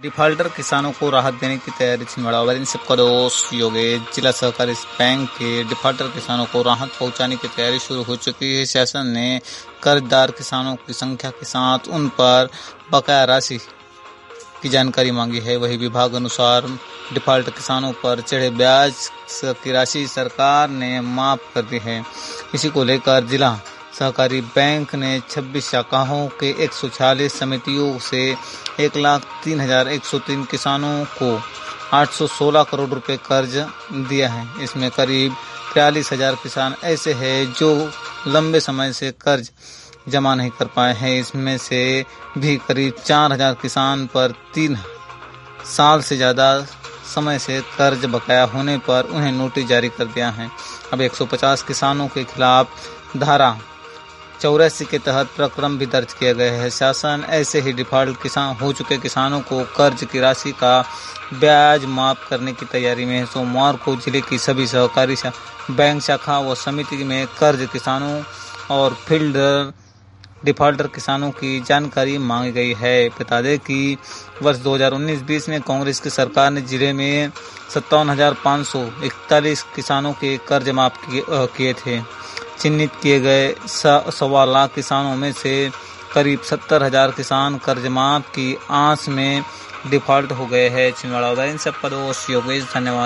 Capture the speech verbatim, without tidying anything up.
Defaulter किसानों को राहत देने की तैयारी छिंदवाड़ा वाले सबका दोस्त योगेश। जिला सहकारी बैंक के डिफाल्टर किसानों को राहत पहुंचाने की तैयारी शुरू हो चुकी है। शासन ने कर्जदार किसानों की संख्या के साथ उन पर बकाया राशि की जानकारी मांगी है। वही विभाग अनुसार डिफाल्ट किसानों पर चढ़े ब्याज की राशि सरकार ने माफ कर दी है। इसी को लेकर जिला सहकारी बैंक ने छब्बीस शाखाओं के एक सौ छियालीस समितियों से एक लाख तीन हजार एक सौ तीन किसानों को आठ सौ सोलह करोड़ रुपए कर्ज दिया है। इसमें करीब बयालीस हजार किसान ऐसे हैं जो लंबे समय से कर्ज जमा नहीं कर पाए हैं। इसमें से भी करीब चार हजार किसान पर तीन साल से ज़्यादा समय से कर्ज बकाया होने पर उन्हें नोटिस जारी कर दिया है। अब एक सौ पचास किसानों के खिलाफ धारा चौरासी के तहत प्रकरण भी दर्ज किया गया है। शासन ऐसे ही डिफॉल्ट किसान हो चुके किसानों को कर्ज की राशि का ब्याज माफ करने की तैयारी में है। सोमवार को जिले की सभी सहकारी बैंक शाखा व समिति में कर्ज किसानों और फील्ड डिफॉल्टर किसानों की जानकारी मांगी गई है। बता दें कि वर्ष दो हज़ार उन्नीस बीस में कांग्रेस की सरकार ने जिले में सत्तावन हजार पाँच सौ इकतालीस किसानों के कर्ज माफ किए थे। चिन्हित किए गए सवा लाख किसानों में से करीब सत्तर हजार किसान कर्ज माफ की आस में डिफॉल्ट हो गए हैं। छिंदवाड़ा सबका दोस्त योगेश, धन्यवाद।